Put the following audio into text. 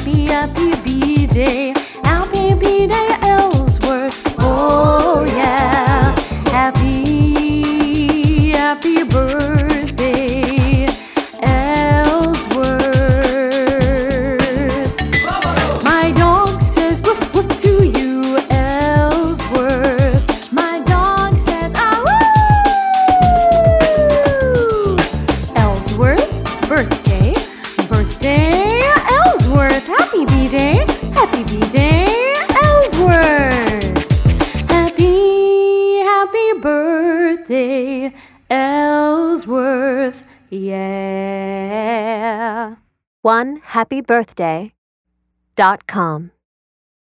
happy B-Day. Happy B-Day, Ellsworth. Oh yeah. Happy birthday, Ellsworth. My dog says woof woof to you, Ellsworth. My dog says ah woo. Ellsworth, birthday, Ellsworth. Happy B-Day, Ellsworth. Happy birthday, Ellsworth. Yeah. OneHappyBirthday.com